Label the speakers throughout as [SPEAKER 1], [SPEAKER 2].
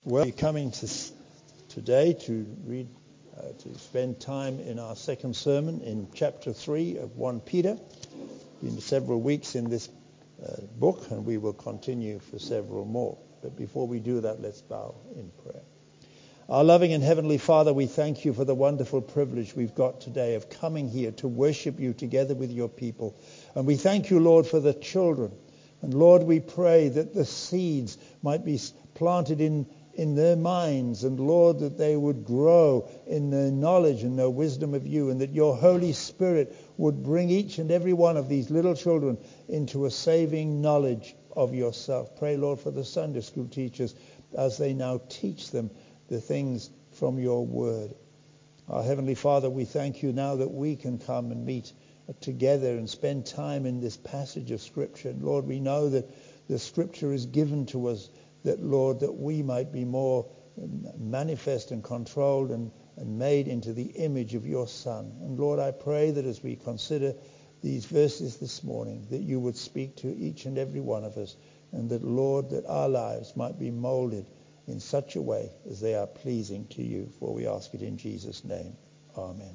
[SPEAKER 1] Well, we're coming today to read, to spend time in our second sermon in chapter 3 of 1 Peter. Been several weeks in this book, and we will continue for several more. But before we do that, let's bow in prayer. Our loving and heavenly Father, we thank you for the wonderful privilege we've got today of coming here to worship you together with your people. And we thank you, Lord, for the children. And Lord, we pray that the seeds might be planted in their minds, and Lord, that they would grow in their knowledge and their wisdom of you, and that your Holy Spirit would bring each and every one of these little children into a saving knowledge of yourself. Pray, Lord, for the Sunday school teachers as they now teach them the things from your word. Our Heavenly Father, we thank you now that we can come and meet together and spend time in this passage of Scripture. And Lord, we know that the Scripture is given to us that, Lord, that we might be more manifest and controlled and made into the image of your Son. And Lord, I pray that as we consider these verses this morning, that you would speak to each and every one of us, and that, Lord, that our lives might be molded in such a way as they are pleasing to you. For we ask it in Jesus' name. Amen.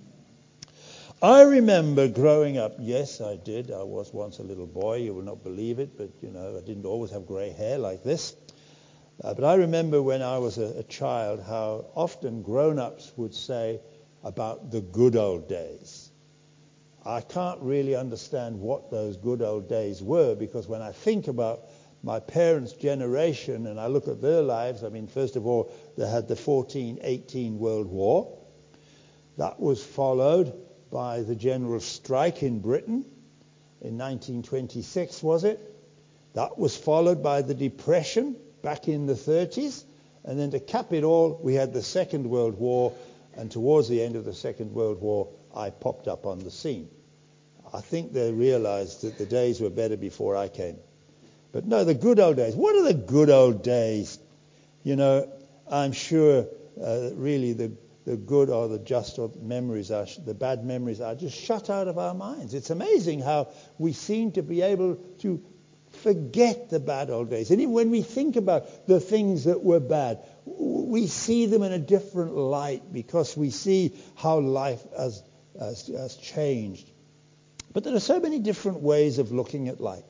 [SPEAKER 1] I remember growing up. Yes, I did. I was once a little boy. You will not believe it, but, I didn't always have grey hair like this. But I remember when I was a child how often grown-ups would say about the good old days. I can't really understand what those good old days were, because when I think about my parents' generation and I look at their lives, first of all, they had the 1418 World War. That was followed by the general strike in Britain in 1926, was it? That was followed by the Depression back in the 30s. And then to cap it all, we had the Second World War. And towards the end of the Second World War, I popped up on the scene. I think they realized that the days were better before I came. But no, the good old days. What are the good old days? I'm sure really the good or the just or memories are, the bad memories are just shut out of our minds. It's amazing how we seem to be able to forget the bad old days. And even when we think about the things that were bad, we see them in a different light because we see how life has changed. But there are so many different ways of looking at life.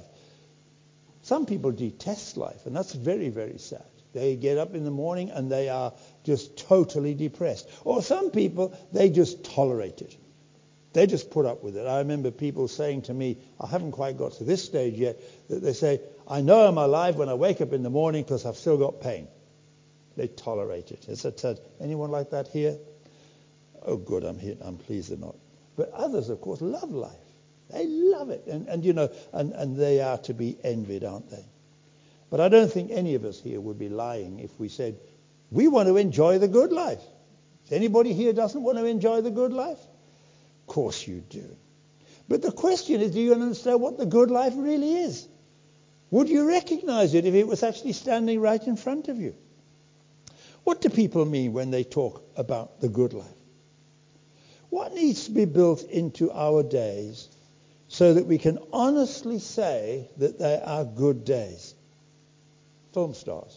[SPEAKER 1] Some people detest life, and that's very, very sad. They get up in the morning and they are just totally depressed. Or some people, they just tolerate it. They just put up with it. I remember people saying to me, I haven't quite got to this stage yet, that they say, I know I'm alive when I wake up in the morning because I've still got pain. They tolerate it. Is that anyone like that here? Oh, good, I'm here. I'm pleased they're not. But others, of course, love life. They love it. And they are to be envied, aren't they? But I don't think any of us here would be lying if we said, we want to enjoy the good life. Anybody here doesn't want to enjoy the good life? Of course you do. But the question is, do you understand what the good life really is? Would you recognize it if it was actually standing right in front of you? What do people mean when they talk about the good life? What needs to be built into our days so that we can honestly say that they are good days? Film stars,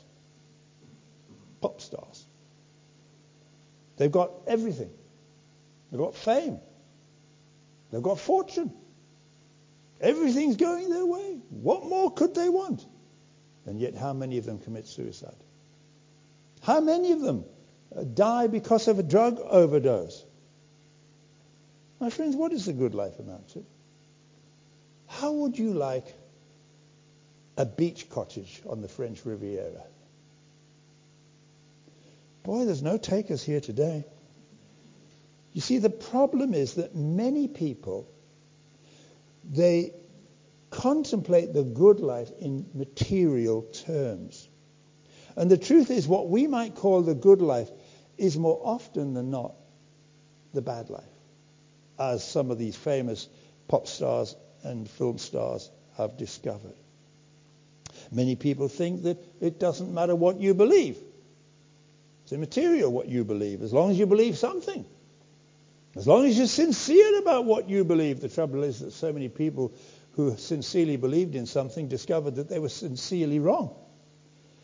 [SPEAKER 1] pop stars. They've got everything. They've got fame. They've got fortune. Everything's going their way. What more could they want? And yet how many of them commit suicide? How many of them die because of a drug overdose? My friends, what does the good life amount to? How would you like a beach cottage on the French Riviera? Boy, there's no takers here today. You see, the problem is that many people, they contemplate the good life in material terms. And the truth is, what we might call the good life is more often than not the bad life, as some of these famous pop stars and film stars have discovered. Many people think that it doesn't matter what you believe. It's immaterial what you believe, as long as you believe something. As long as you're sincere about what you believe. The trouble is that so many people who sincerely believed in something discovered that they were sincerely wrong.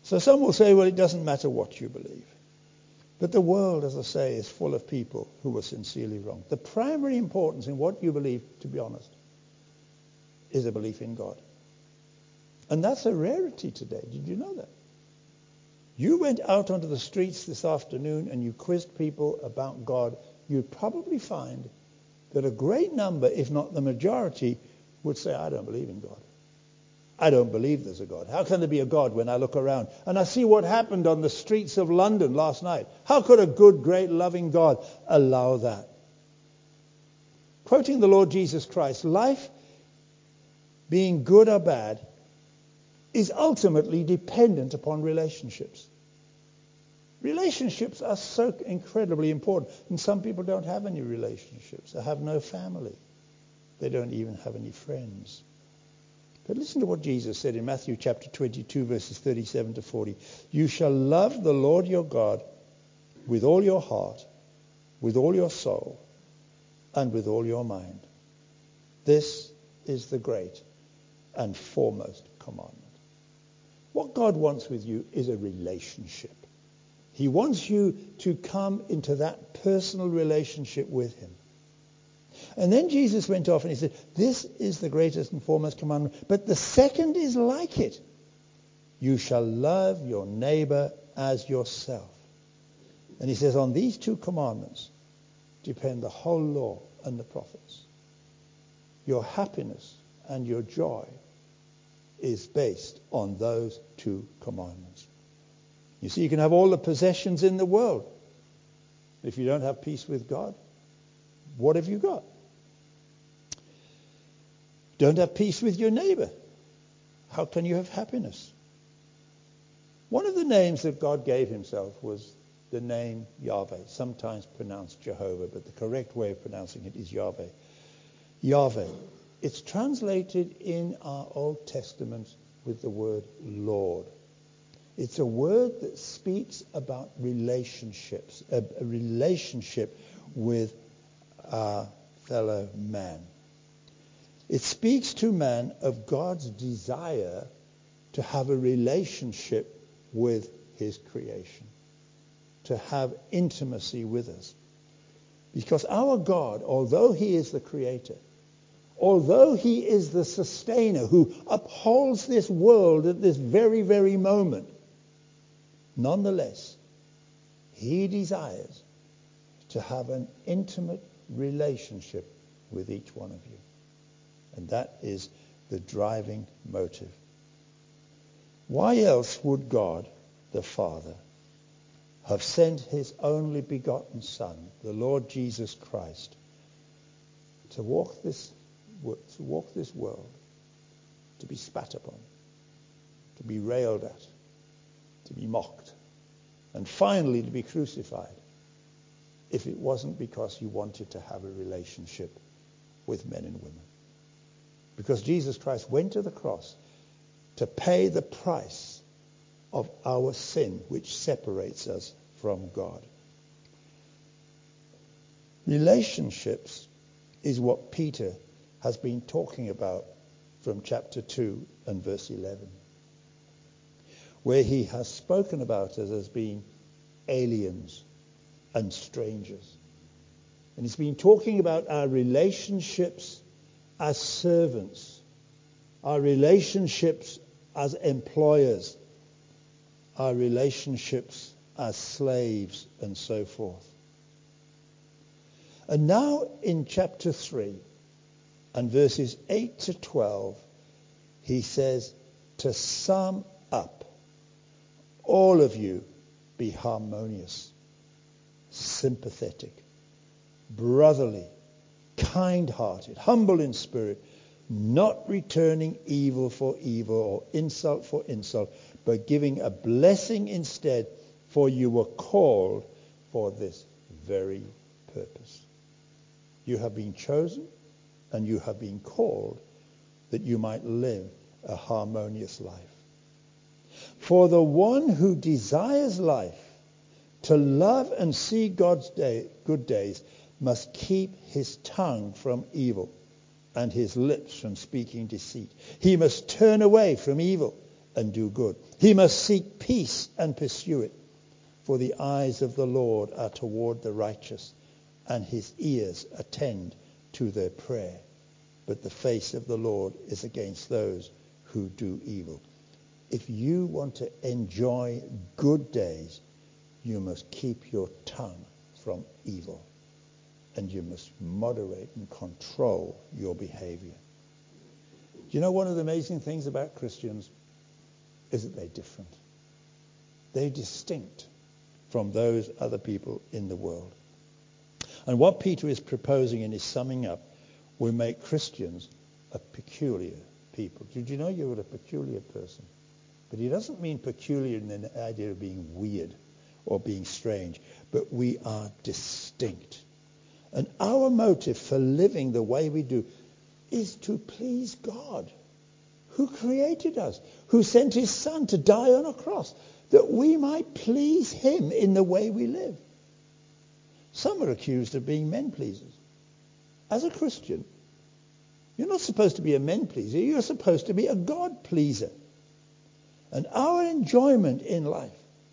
[SPEAKER 1] So some will say, well, it doesn't matter what you believe. But the world, as I say, is full of people who are sincerely wrong. The primary importance in what you believe, to be honest, is a belief in God. And that's a rarity today. Did you know that? You went out onto the streets this afternoon and you quizzed people about God, you'd probably find that a great number, if not the majority, would say, I don't believe in God. I don't believe there's a God. How can there be a God when I look around and I see what happened on the streets of London last night? How could a good, great, loving God allow that? Quoting the Lord Jesus Christ, life, being good or bad, is ultimately dependent upon relationships. Relationships are so incredibly important. And some people don't have any relationships. They have no family. They don't even have any friends. But listen to what Jesus said in Matthew chapter 22, verses 37 to 40. You shall love the Lord your God with all your heart, with all your soul, and with all your mind. This is the great and foremost commandment. What God wants with you is a relationship. He wants you to come into that personal relationship with him. And then Jesus went off and he said, this is the greatest and foremost commandment. But the second is like it. You shall love your neighbor as yourself. And he says, on these two commandments depend the whole law and the prophets. Your happiness and your joy is based on those two commandments. You see, you can have all the possessions in the world. If you don't have peace with God, what have you got? Don't have peace with your neighbor. How can you have happiness? One of the names that God gave himself was the name Yahweh, sometimes pronounced Jehovah, but the correct way of pronouncing it is Yahweh. Yahweh. It's translated in our Old Testament with the word Lord. It's a word that speaks about relationships, a relationship with our fellow man. It speaks to man of God's desire to have a relationship with his creation, to have intimacy with us. Because our God, although he is the creator, although he is the sustainer who upholds this world at this very, very moment, nonetheless, he desires to have an intimate relationship with each one of you. And that is the driving motive. Why else would God, the Father, have sent his only begotten Son, the Lord Jesus Christ, to walk this world, to be spat upon, to be railed at, to be mocked, and finally to be crucified, if it wasn't because he wanted to have a relationship with men and women? Because Jesus Christ went to the cross to pay the price of our sin, which separates us from God. Relationships is what Peter has been talking about from chapter 2 and verse 11, where he has spoken about us as being aliens and strangers. And he's been talking about our relationships as servants, our relationships as employers, our relationships as slaves, and so forth. And now in chapter 3 and verses 8 to 12, he says, to sum up, all of you be harmonious, sympathetic, brotherly, kind-hearted, humble in spirit, not returning evil for evil or insult for insult, but giving a blessing instead, for you were called for this very purpose. You have been chosen and you have been called that you might live a harmonious life. For the one who desires life, to love and see God's good days, must keep his tongue from evil and his lips from speaking deceit. He must turn away from evil and do good. He must seek peace and pursue it. For the eyes of the Lord are toward the righteous, and his ears attend to their prayer. But the face of the Lord is against those who do evil. If you want to enjoy good days, you must keep your tongue from evil, and you must moderate and control your behavior. Do you know one of the amazing things about Christians is that they're different. They're distinct from those other people in the world. And what Peter is proposing in his summing up will make Christians a peculiar people. Did you know you're a peculiar person? But he doesn't mean peculiar in the idea of being weird or being strange, but we are distinct. And our motive for living the way we do is to please God, who created us, who sent his son to die on a cross, that we might please him in the way we live. Some are accused of being men pleasers. As a Christian, you're not supposed to be a men pleaser, you're supposed to be a God pleaser. And our enjoyment in life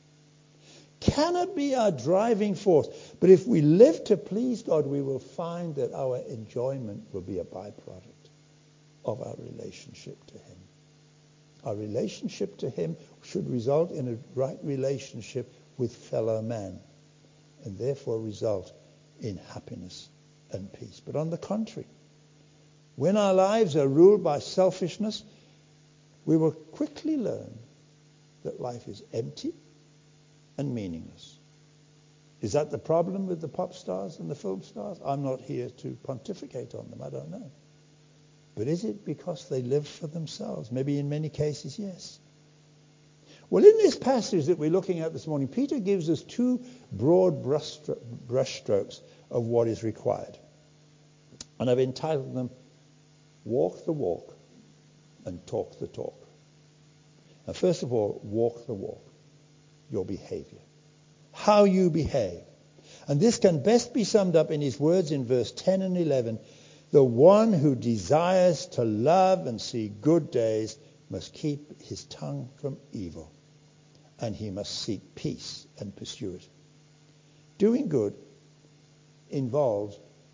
[SPEAKER 1] cannot be our driving force. But if we live to please God, we will find that our enjoyment will be a byproduct of our relationship to him. Our relationship to him should result in a right relationship with fellow man, and therefore result in happiness and peace. But on the contrary, when our lives are ruled by selfishness, we will quickly learn that life is empty and meaningless. Is that the problem with the pop stars and the film stars? I'm not here to pontificate on them. I don't know. But is it because they live for themselves? Maybe in many cases, yes. Well, in this passage that we're looking at this morning, Peter gives us two broad brushstrokes of what is required. And I've entitled them, Walk the Walk and Talk the Talk. Now, first of all, walk the walk, your behavior, how you behave. And this can best be summed up in his words in verse 10 and 11. The one who desires to love and see good days must keep his tongue from evil, and he must seek peace and pursue it. Doing good involves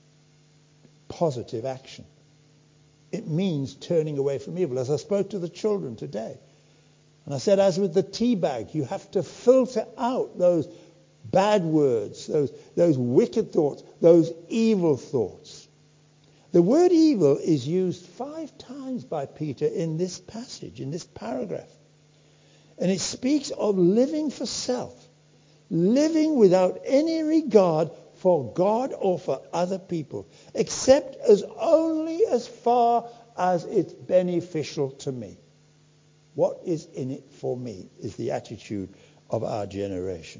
[SPEAKER 1] positive action. It means turning away from evil. As I spoke to the children today, and I said, as with the tea bag, you have to filter out those bad words, those wicked thoughts, those evil thoughts. The word evil is used 5 times by Peter in this passage, in this paragraph. And it speaks of living for self, living without any regard for God or for other people, except only as far as it's beneficial to me. What is in it for me is the attitude of our generation.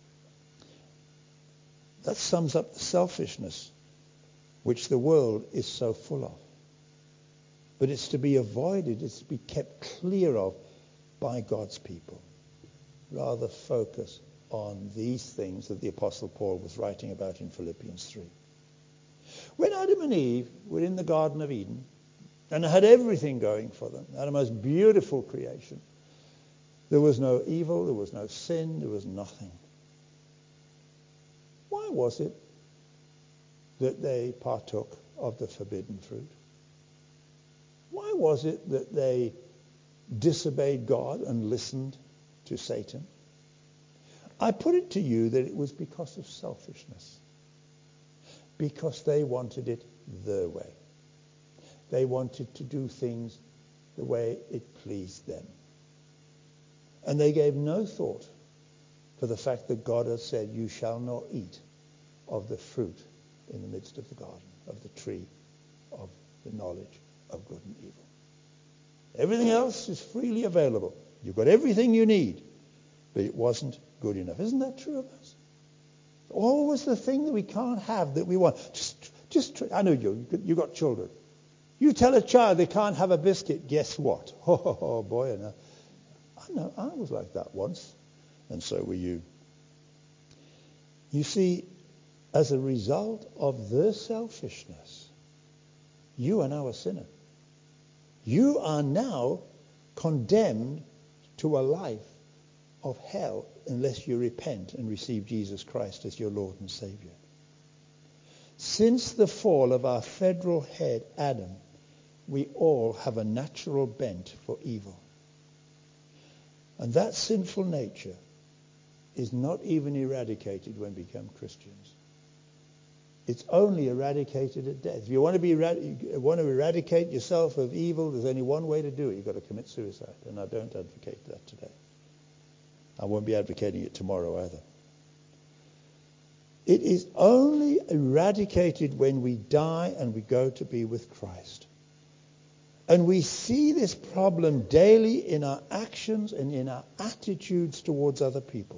[SPEAKER 1] That sums up the selfishness which the world is so full of. But it's to be avoided, it's to be kept clear of by God's people. Rather focus on these things that the Apostle Paul was writing about in Philippians 3. When Adam and Eve were in the Garden of Eden and had everything going for them, had a most beautiful creation, there was no evil, there was no sin, there was nothing. Why was it that they partook of the forbidden fruit? Why was it that they disobeyed God and listened to Satan? I put it to you that it was because of selfishness. Because they wanted it their way. They wanted to do things the way it pleased them. And they gave no thought for the fact that God had said, you shall not eat of the fruit in the midst of the garden, of the tree of the knowledge of good and evil. Everything else is freely available. You've got everything you need, but it wasn't good enough. Isn't that true of us? Always the thing that we can't have that we want. I know you got children. You tell a child they can't have a biscuit, guess what? Oh boy, I know, I was like that once, and so were you. You see, as a result of their selfishness, you are now a sinner. You are now condemned to a life of hell unless you repent and receive Jesus Christ as your Lord and Savior. Since the fall of our federal head, Adam, we all have a natural bent for evil. And that sinful nature is not even eradicated when we become Christians. It's only eradicated at death. If you want to eradicate yourself of evil, there's only one way to do it. You've got to commit suicide. And I don't advocate that today. I won't be advocating it tomorrow either. It is only eradicated when we die and we go to be with Christ. And we see this problem daily in our actions and in our attitudes towards other people.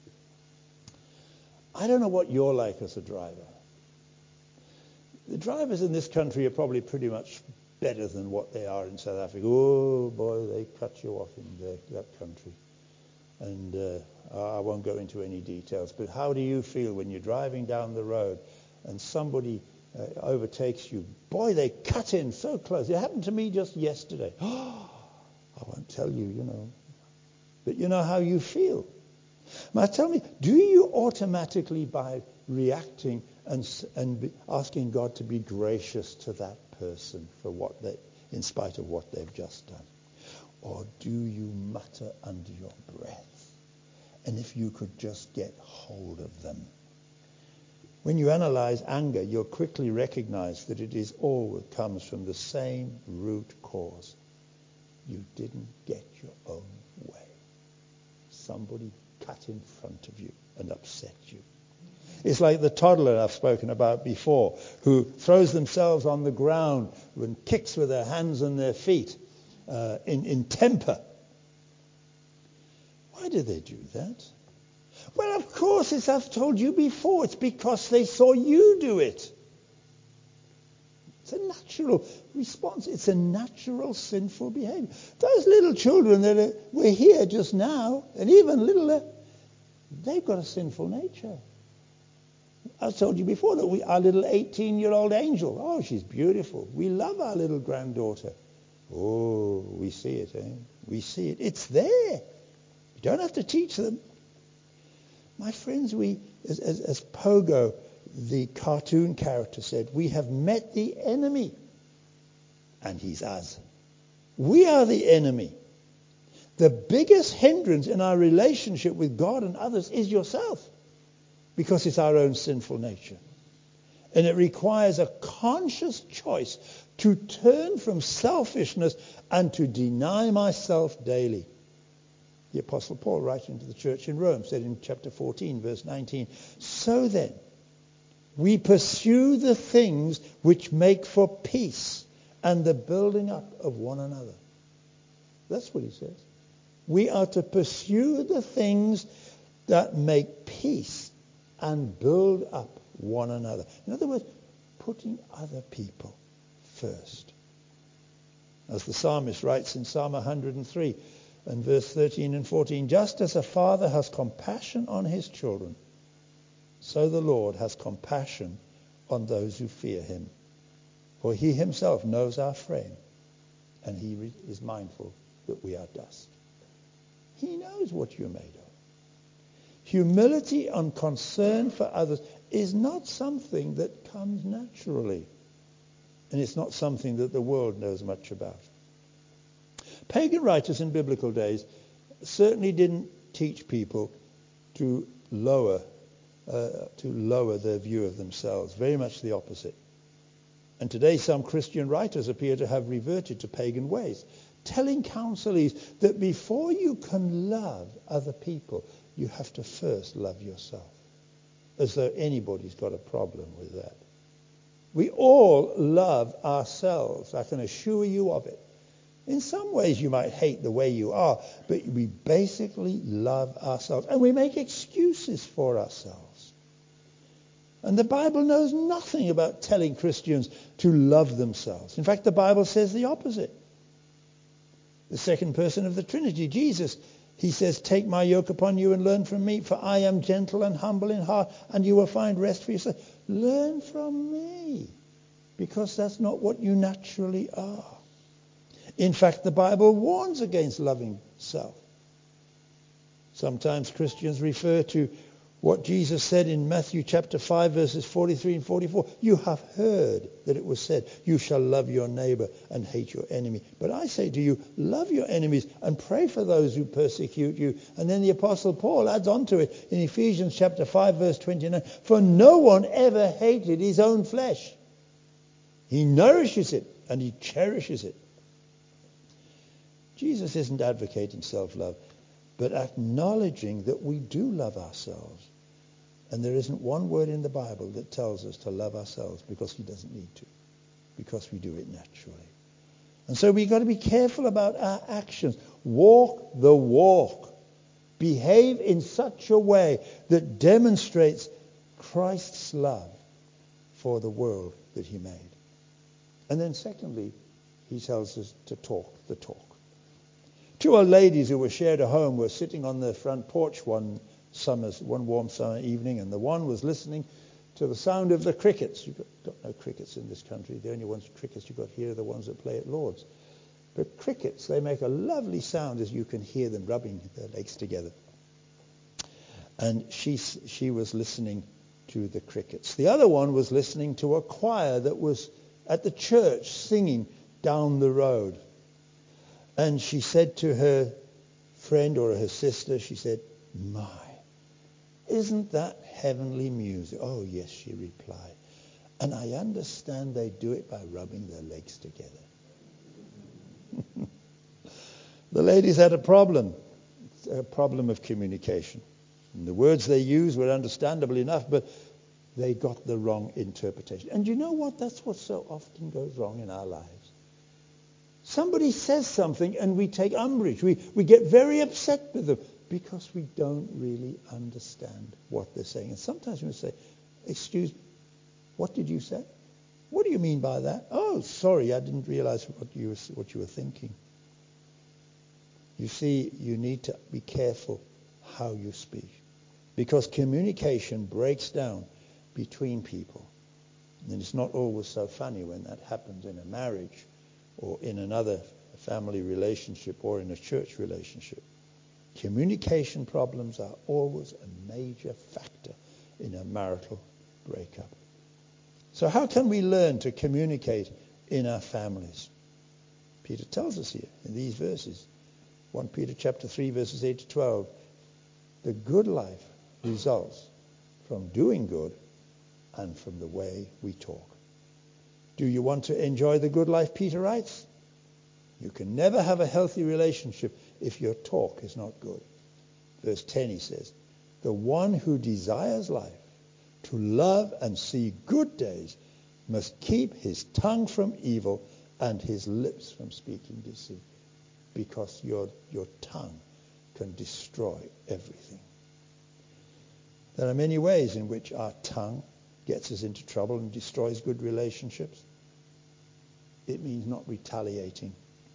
[SPEAKER 1] I don't know what you're like as a driver. The drivers in this country are probably pretty much better than what they are in South Africa. Oh boy, they cut you off in that country. And I won't go into any details, but how do you feel when you're driving down the road and somebody overtakes you? Boy, they cut in so close. It happened to me just yesterday. Oh, I won't tell you, but you know how you feel. Now tell me, do you automatically, by reacting and asking God to be gracious to that person for in spite of what they've just done? Or do you mutter under your breath? And if you could just get hold of them. When you analyze anger, you'll quickly recognize that it is all that comes from the same root cause. You didn't get your own way. Somebody cut in front of you and upset you. It's like the toddler I've spoken about before, who throws themselves on the ground and kicks with their hands and their feet in temper. Why do they do that? Well, of course, as I've told you before, it's because they saw you do it. It's a natural response. It's a natural sinful behavior. Those little children that were here just now, and even littler, they've got a sinful nature. I've told you before that our little 18-year-old Angel, oh, she's beautiful. We love our little granddaughter. Oh, we see it, eh? We see it. It's there. You don't have to teach them. My friends, as Pogo, the cartoon character, said, we have met the enemy, and he's us. We are the enemy. The biggest hindrance in our relationship with God and others is yourself, because it's our own sinful nature. And it requires a conscious choice to turn from selfishness and to deny myself daily. The Apostle Paul, writing to the church in Rome, said in chapter 14, verse 19, so then, we pursue the things which make for peace and the building up of one another. That's what he says. We are to pursue the things that make peace and build up one another. In other words, putting other people first. As the psalmist writes in Psalm 103 and verse 13 and 14, just as a father has compassion on his children, so the Lord has compassion on those who fear him. For he himself knows our frame, and he is mindful that we are dust. He knows what you're made of. Humility and concern for others is not something that comes naturally. And it's not something that the world knows much about. Pagan writers in biblical days certainly didn't teach people to lower their view of themselves. Very much the opposite. And today some Christian writers appear to have reverted to pagan ways, telling counselees that before you can love other people, you have to first love yourself. As though anybody's got a problem with that. We all love ourselves. I can assure you of it. In some ways you might hate the way you are, but we basically love ourselves. And we make excuses for ourselves. And the Bible knows nothing about telling Christians to love themselves. In fact, the Bible says the opposite. The second person of the Trinity, Jesus, he says, take my yoke upon you and learn from me, for I am gentle and humble in heart, and you will find rest for yourself. Learn from me, because that's not what you naturally are. In fact, the Bible warns against loving self. Sometimes Christians refer to what Jesus said in Matthew chapter 5, verses 43 and 44. You have heard that it was said, you shall love your neighbor and hate your enemy. But I say to you, love your enemies and pray for those who persecute you. And then the Apostle Paul adds on to it in Ephesians chapter 5, verse 29. For no one ever hated his own flesh. He nourishes it and he cherishes it. Jesus isn't advocating self-love, but acknowledging that we do love ourselves. And there isn't one word in the Bible that tells us to love ourselves because he doesn't need to, because we do it naturally. And so we've got to be careful about our actions. Walk the walk. Behave in such a way that demonstrates Christ's love for the world that he made. And then secondly, he tells us to talk the talk. Two old ladies who were shared a home were sitting on the front porch one warm summer evening, and the one was listening to the sound of the crickets. You've got no crickets in this country. The only crickets you've got here are the ones that play at Lord's. But crickets, they make a lovely sound as you can hear them rubbing their legs together. And she was listening to the crickets. The other one was listening to a choir that was at the church singing down the road. And she said to her friend or her sister, she said, my, isn't that heavenly music? Oh, yes, she replied. And I understand they do it by rubbing their legs together. The ladies had a problem of communication. And the words they used were understandable enough, but they got the wrong interpretation. And you know what? That's what so often goes wrong in our lives. Somebody says something and we take umbrage. We get very upset with them because we don't really understand what they're saying. And sometimes we say, excuse me, what did you say? What do you mean by that? Oh, sorry, I didn't realize what you were thinking. You see, you need to be careful how you speak, because communication breaks down between people. And it's not always so funny when that happens in a marriage or in another family relationship or in a church relationship. Communication problems are always a major factor in a marital breakup. So how can we learn to communicate in our families? Peter tells us here in these verses, 1 Peter chapter 3, verses 8 to 12, the good life results from doing good and from the way we talk. Do you want to enjoy the good life, Peter writes? You can never have a healthy relationship if your talk is not good. Verse 10, he says, the one who desires life, to love and see good days, must keep his tongue from evil and his lips from speaking deceit, because your tongue can destroy everything. There are many ways in which our tongue gets us into trouble and destroys good relationships. It means not retaliating.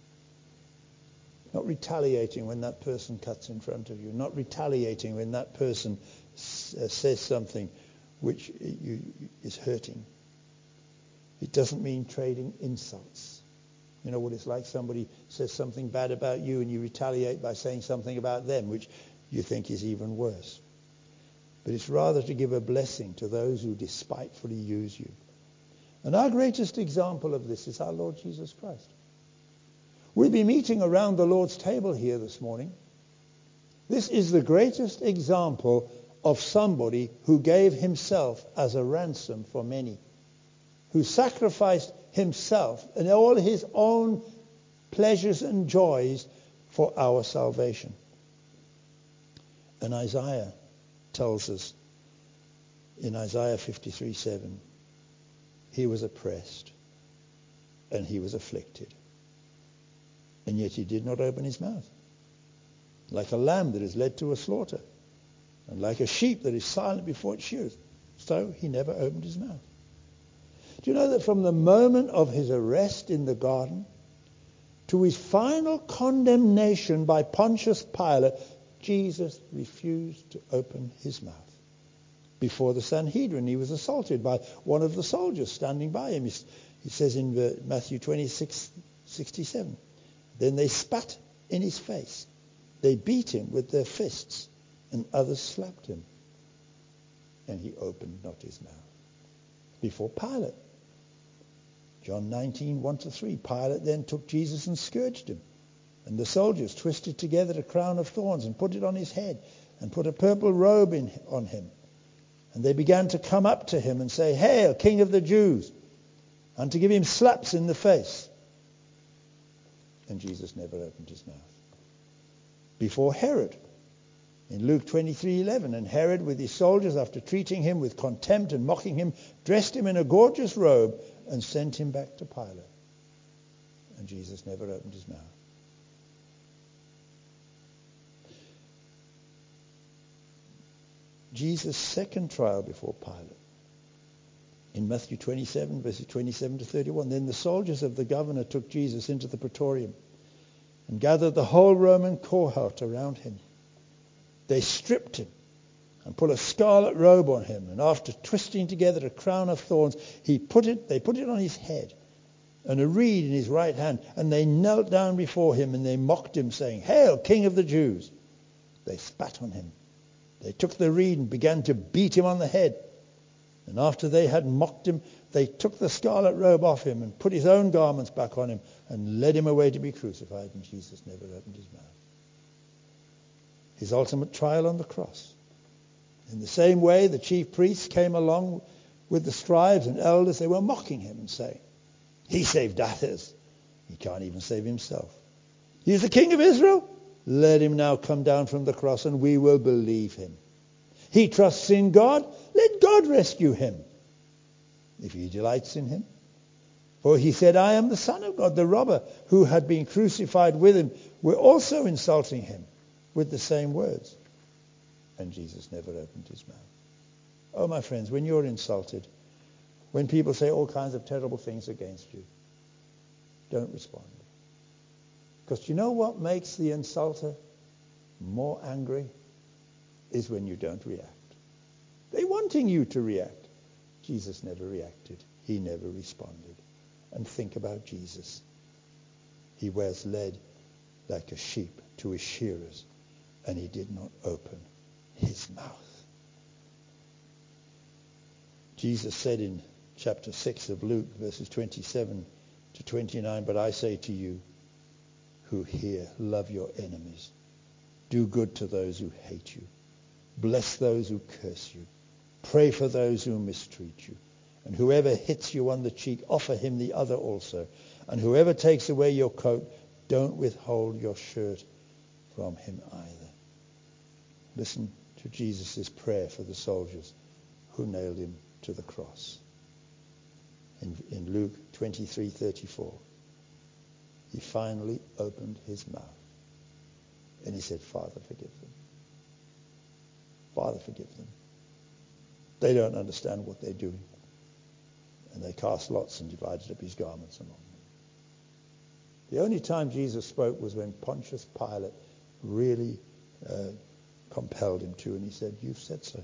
[SPEAKER 1] Not retaliating when that person cuts in front of you. Not retaliating when that person says something which is hurting. It doesn't mean trading insults. You know what it's like? Somebody says something bad about you and you retaliate by saying something about them, which you think is even worse. But it's rather to give a blessing to those who despitefully use you. And our greatest example of this is our Lord Jesus Christ. We'll be meeting around the Lord's table here this morning. This is the greatest example of somebody who gave himself as a ransom for many, who sacrificed himself and all his own pleasures and joys for our salvation. And Isaiah tells us in Isaiah 53:7, he was oppressed and he was afflicted, and yet he did not open his mouth. Like a lamb that is led to a slaughter, and like a sheep that is silent before its shearers, so he never opened his mouth. Do you know that from the moment of his arrest in the garden to his final condemnation by Pontius Pilate, Jesus refused to open his mouth. Before the Sanhedrin, he was assaulted by one of the soldiers standing by him. He says in Matthew 26:67, then they spat in his face. They beat him with their fists and others slapped him. And he opened not his mouth. Before Pilate. John 19, 1-3. Pilate then took Jesus and scourged him. And the soldiers twisted together a crown of thorns and put it on his head and put a purple robe on him. And they began to come up to him and say, "Hail, King of the Jews," and to give him slaps in the face. And Jesus never opened his mouth. Before Herod. In Luke 23:11, and Herod with his soldiers, after treating him with contempt and mocking him, dressed him in a gorgeous robe and sent him back to Pilate. And Jesus never opened his mouth. Jesus' second trial before Pilate. In Matthew 27, verses 27-31, then the soldiers of the governor took Jesus into the praetorium and gathered the whole Roman cohort around him. They stripped him and put a scarlet robe on him, and after twisting together a crown of thorns, they put it on his head and a reed in his right hand, and they knelt down before him and they mocked him, saying, "Hail, King of the Jews!" They spat on him. They took the reed and began to beat him on the head. And after they had mocked him, they took the scarlet robe off him and put his own garments back on him and led him away to be crucified. And Jesus never opened his mouth. His ultimate trial on the cross. In the same way, the chief priests came along with the scribes and elders. They were mocking him and saying, "He saved others. He can't even save himself. He's the King of Israel. Let him now come down from the cross and we will believe him. He trusts in God. Let God rescue him, if he delights in him. For he said, I am the Son of God." The robber who had been crucified with him were also insulting him with the same words. And Jesus never opened his mouth. Oh, my friends, when you're insulted, when people say all kinds of terrible things against you, don't respond. Because you know what makes the insulter more angry? Is when you don't react. They're wanting you to react. Jesus never reacted. He never responded. And think about Jesus. He was led like a sheep to his shearers, and he did not open his mouth. Jesus said in chapter 6 of Luke, verses 27-29, "But I say to you who hear, love your enemies. Do good to those who hate you. Bless those who curse you. Pray for those who mistreat you. And whoever hits you on the cheek, offer him the other also. And whoever takes away your coat, don't withhold your shirt from him either." Listen to Jesus' prayer for the soldiers who nailed him to the cross. In Luke 23:34, he finally opened his mouth. And he said, "Father, forgive them. Father, forgive them. They don't understand what they're doing." And they cast lots and divided up his garments among them. The only time Jesus spoke was when Pontius Pilate really compelled him to, and he said, "You've said so.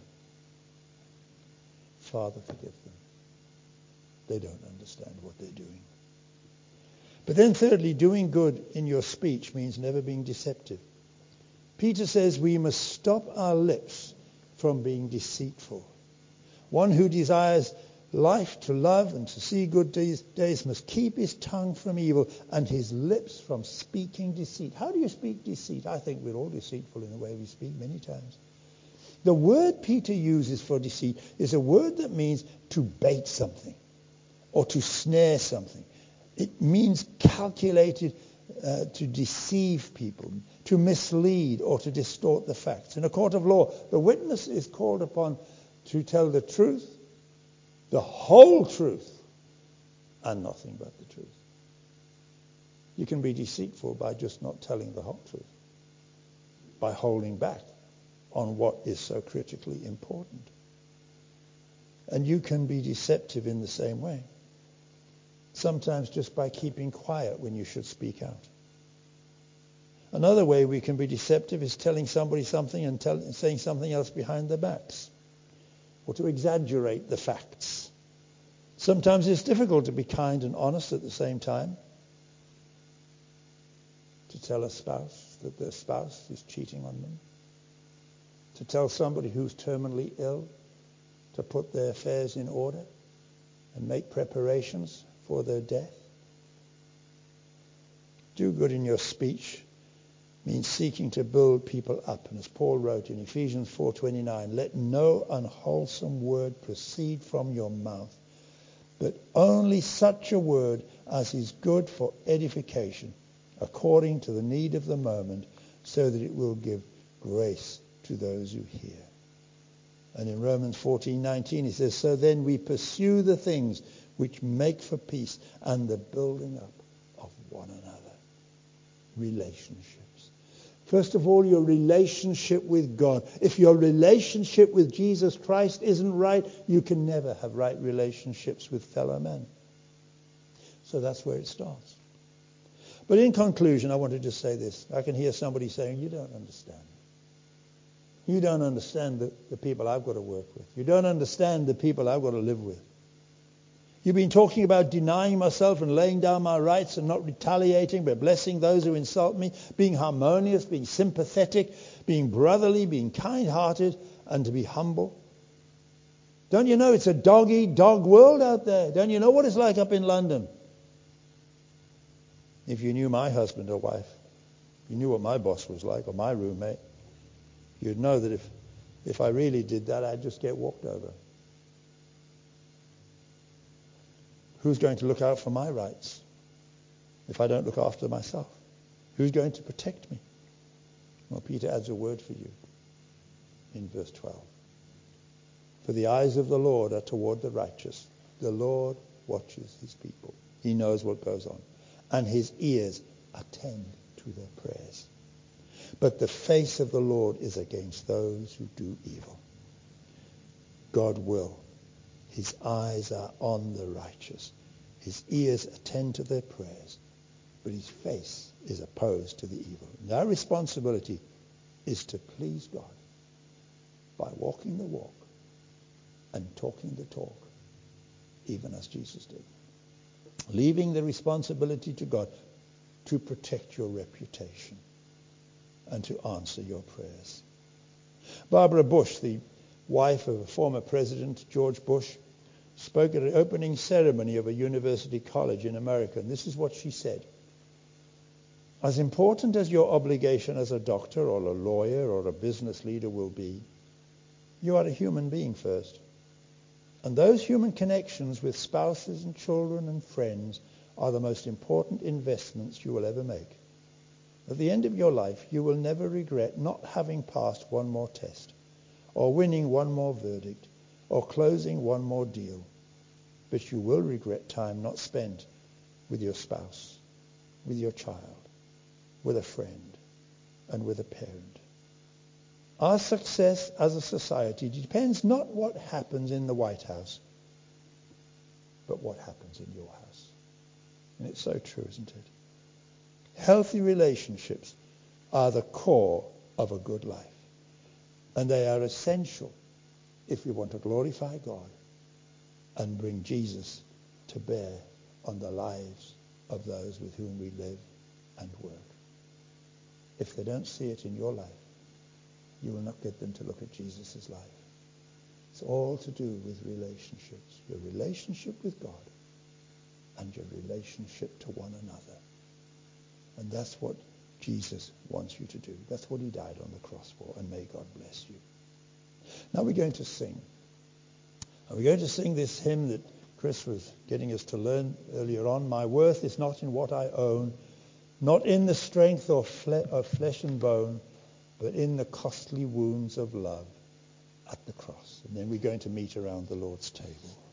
[SPEAKER 1] Father, forgive them. They don't understand what they're doing." But then thirdly, doing good in your speech means never being deceptive. Peter says we must stop our lips from being deceitful. One who desires life to love and to see good days must keep his tongue from evil and his lips from speaking deceit. How do you speak deceit? I think we're all deceitful in the way we speak many times. The word Peter uses for deceit is a word that means to bait something or to snare something. It means calculated to deceive people, to mislead or to distort the facts. In a court of law, the witness is called upon to tell the truth, the whole truth, and nothing but the truth. You can be deceitful by just not telling the whole truth, by holding back on what is so critically important. And you can be deceptive in the same way. Sometimes just by keeping quiet when you should speak out. Another way we can be deceptive is telling somebody something and saying something else behind their backs, or to exaggerate the facts. Sometimes it's difficult to be kind and honest at the same time. To tell a spouse that their spouse is cheating on them. to tell somebody who's terminally ill to put their affairs in order and make preparations for their death? Do good in your speech means seeking to build people up. And as Paul wrote in Ephesians 4:29, let no unwholesome word proceed from your mouth, but only such a word as is good for edification, according to the need of the moment, so that it will give grace to those who hear. And in Romans 14:19 he says, so then we pursue the things which make for peace and the building up of one another. Relationships. First of all, your relationship with God. If your relationship with Jesus Christ isn't right, you can never have right relationships with fellow men. So that's where it starts. But in conclusion, I want to just say this. I can hear somebody saying, you don't understand. You don't understand the people I've got to work with. You don't understand the people I've got to live with. You've been talking about denying myself and laying down my rights and not retaliating, but blessing those who insult me, being harmonious, being sympathetic, being brotherly, being kind-hearted, and to be humble. Don't you know it's a dog-eat-dog world out there? Don't you know what it's like up in London? If you knew my husband or wife, you knew what my boss was like or my roommate, you'd know that if I really did that, I'd just get walked over. Who's going to look out for my rights if I don't look after myself? Who's going to protect me? Well, Peter adds a word for you in verse 12. For the eyes of the Lord are toward the righteous. The Lord watches his people. He knows what goes on. And his ears attend to their prayers. But the face of the Lord is against those who do evil. God will. His eyes are on the righteous. His ears attend to their prayers. But his face is opposed to the evil. And our responsibility is to please God by walking the walk and talking the talk, even as Jesus did. Leaving the responsibility to God to protect your reputation and to answer your prayers. Barbara Bush, the wife of a former president, George Bush, spoke at an opening ceremony of a university college in America, and this is what she said. As important as your obligation as a doctor or a lawyer or a business leader will be, you are a human being first. And those human connections with spouses and children and friends are the most important investments you will ever make. At the end of your life, you will never regret not having passed one more test, or winning one more verdict, or closing one more deal. But you will regret time not spent with your spouse, with your child, with a friend, and with a parent. Our success as a society depends not what happens in the White House, but what happens in your house. And it's so true, isn't it? Healthy relationships are the core of a good life. And they are essential if we want to glorify God and bring Jesus to bear on the lives of those with whom we live and work. If they don't see it in your life, you will not get them to look at Jesus' life. It's all to do with relationships. Your relationship with God and your relationship to one another. And that's what Jesus wants you to do. That's what he died on the cross for. And may God bless you. Now we're going to sing. And we're going to sing this hymn that Chris was getting us to learn earlier on. My worth is not in what I own, not in the strength of flesh and bone, but in the costly wounds of love at the cross. And then we're going to meet around the Lord's table.